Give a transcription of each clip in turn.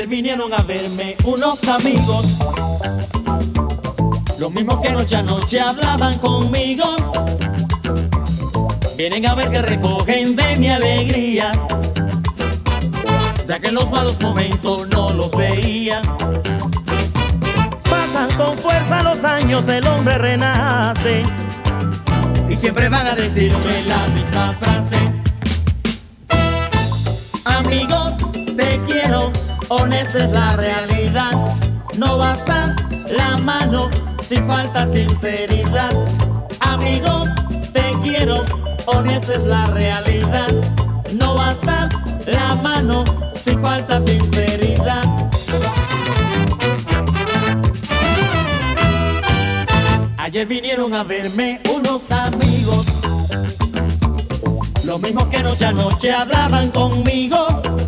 Ayer vinieron a verme unos amigos, los mismos que noche a noche hablaban conmigo. Vienen a ver que recogen de mi alegría, ya que en los malos momentos no los veía. Pasan con fuerza los años, el hombre renace, y siempre van a decirme la misma frase: amigo, te quiero, honesta es la realidad. No basta la mano si falta sinceridad. Amigo, te quiero, honesta es la realidad. No basta la mano si falta sinceridad. Ayer vinieron a verme unos amigos, los mismos que noche a noche hablaban conmigo.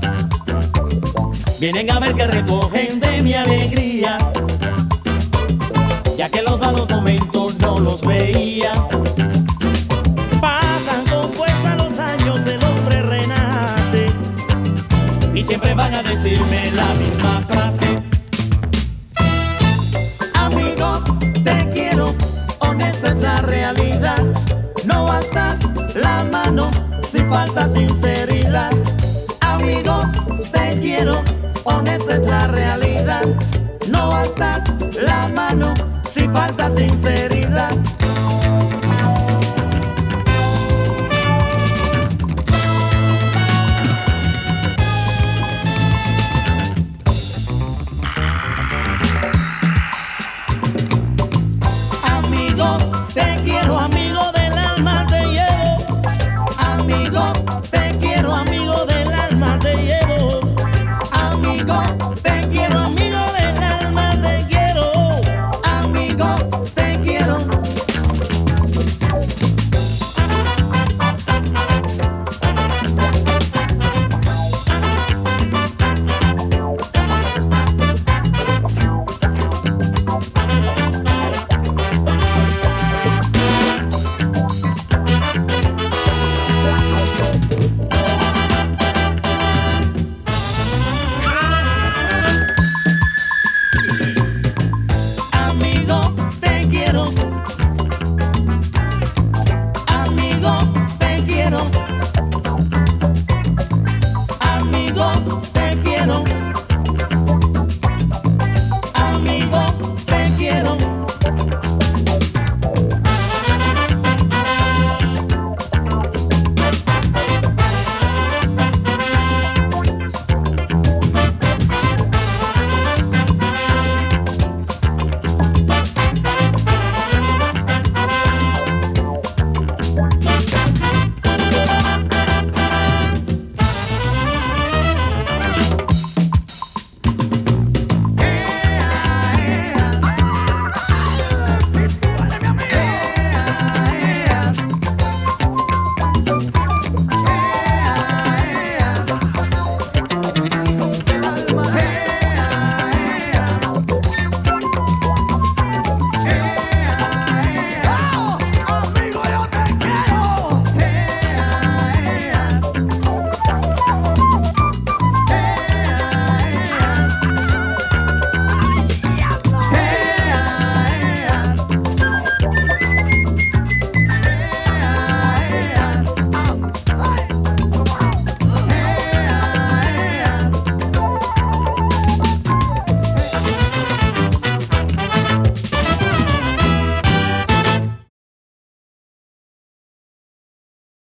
Vienen a ver que recogen de mi alegría, ya que en los malos momentos no los veía. pasan con fuerza los años, el hombre renace, Y siempre van a decirme la misma frase: amigo, te quiero, honesta es la realidad. No basta la mano si falta sinceridad. Amigo, te quiero, honesta es la realidad. No basta la mano si falta sinceridad. Amigo, te quiero, amigo del alma te llevo, amigo, te quiero, amigo del alma te llevo, amigo, te quiero, amigo del alma te quiero. amigo, te quiero. Amigo, te quiero. Amigo, te quiero. Amigo, te quiero. Amigo, te quiero.